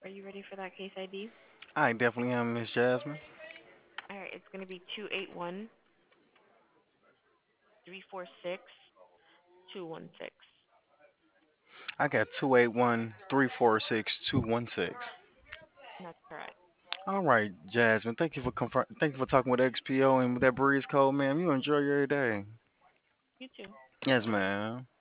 Are you ready for that case ID? I definitely am, Miss Jasmine. All right, it's going to be 281-346-216. I got 281-346-216. That's correct. All right, Jasmine. Thank you for talking with XPO and with that breeze code, man. You enjoy your day. You too. Yes, ma'am.